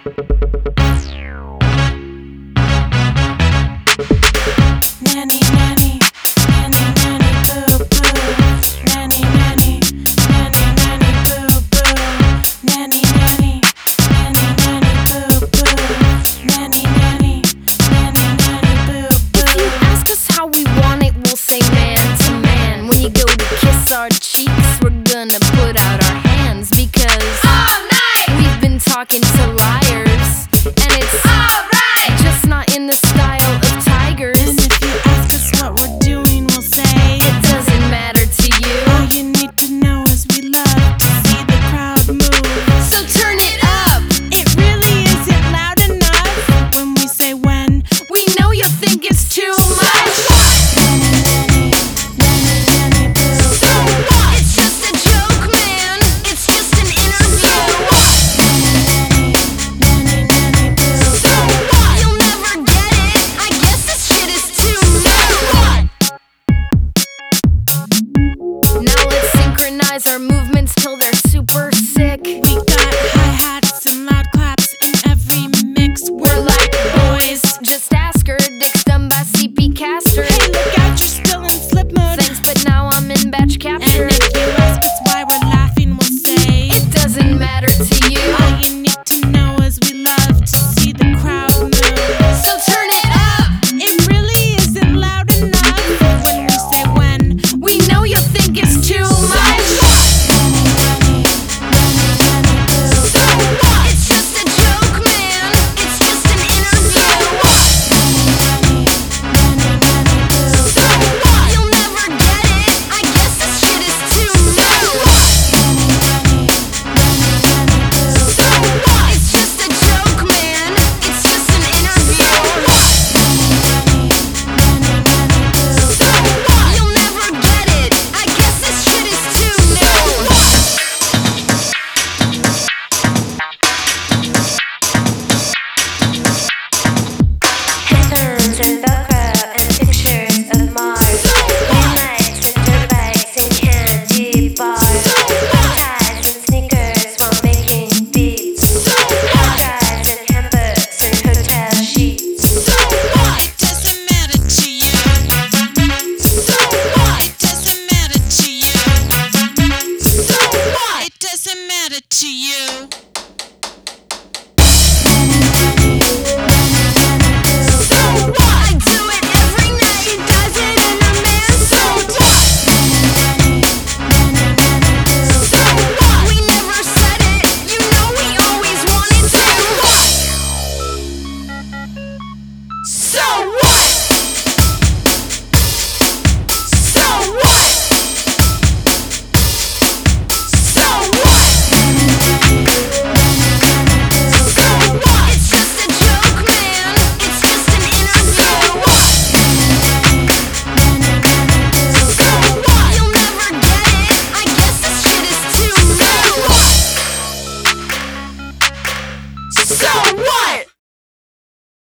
Nanny, nanny, nanny, nanny, boo, boo. Nanny, nanny, nanny, nanny, boo, boo. Nanny, nanny, nanny, nanny, boo, boo. Nanny, nanny, nanny, nanny, boo, boo. If you ask us how we want it, we'll say man to man. When you go to kiss our cheeks, we're gonna put out our hands because all night we've been talking to liars, and it's alright, just not in the style of tigers. And if you ask us what we're doing, we'll say It doesn't matter to you, all you need to know is we love to see the crowd move. so turn it up. It really isn't loud enough when we say when. We know you think it's too much. Nanny, nanny, nanny, boo. So what? It's just a joke, man. It's just an interview. Nanny, nanny, nanny, boo. So what? You'll never get it. I guess this shit is too new. Now let's synchronize our movements till they're super sick. We got hi-hats and loud claps in every mix. We're like boys. Just ask her. It's done by CP Caster. Hey, look out, you're still in flip mode. Thanks, but now I'm in batch capture. And if you ask us why we're laughing, we'll say It doesn't matter to you, all you need to know is we love to see the crowd move. so turn it up. It really isn't loud enough when we say when. We know you think it's too much. Nanny, nanny, nanny, boo. So what? It's just a joke, man. It's just an interview. Nanny, nanny, nanny, boo. So what? You'll never get it. I guess this shit is too new. Nanny, nanny, nanny, boo. So what? It's just a joke, man. It's just an interview. Nanny, nanny, nanny, boo. So what? You'll never get it. I guess this shit is too new. Pistons and Velcro and pictures of Mars. Midnights with dirt bikes and candy bars. Ties and sneakers while making beats. Hard drives and handbooks and hotel sheets. It doesn't matter to you. It doesn't matter to you. It doesn't matter to you.